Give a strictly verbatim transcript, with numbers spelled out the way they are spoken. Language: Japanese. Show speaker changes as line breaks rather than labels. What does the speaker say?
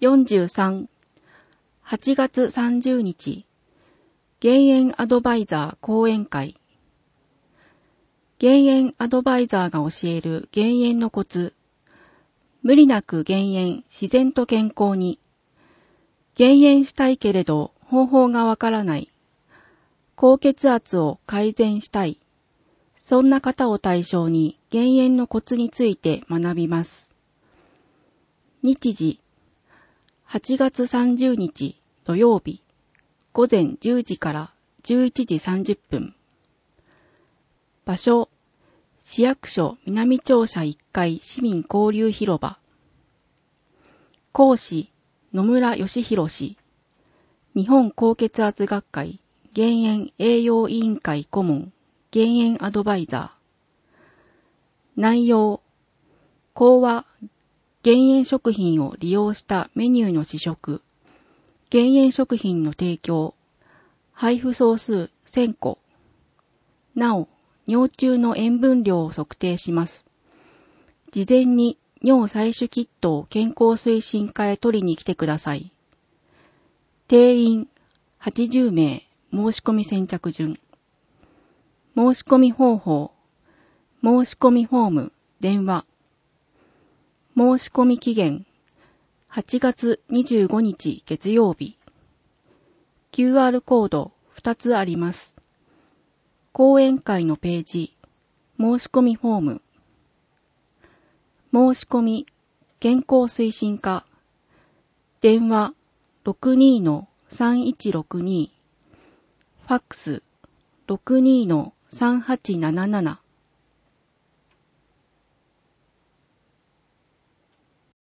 よんじゅうさん、はちがつさんじゅうにち、減塩アドバイザー講演会。減塩アドバイザーが教える減塩のコツ。無理なく減塩、自然と健康に。減塩したいけれど方法がわからない。高血圧を改善したい。そんな方を対象に減塩のコツについて学びます。日時、はちがつさんじゅうにち土曜日、ごぜんじゅうじからじゅういちじさんじゅっぷん。場所、市役所南庁舎いっかい市民交流広場。講師、野村義弘氏。日本高血圧学会減塩栄養委員会顧問減塩アドバイザー。内容、講話、減塩食品を利用したメニューの試食、減塩食品の提供、配布総数せんこ。なお、尿中の塩分量を測定します。事前に尿採取キットを健康推進課へ取りに来てください。定員はちじゅうめい、申し込み先着順。申し込み方法、申し込みフォーム、電話。申し込み期限、はちがつにじゅうごにち月曜日。キューアール コードふたつあります。講演会のページ、申し込みフォーム。申し込み、健康推進課。電話 ろくにーのさんいちろくに。ファックス ろくにーのさんはちなななな。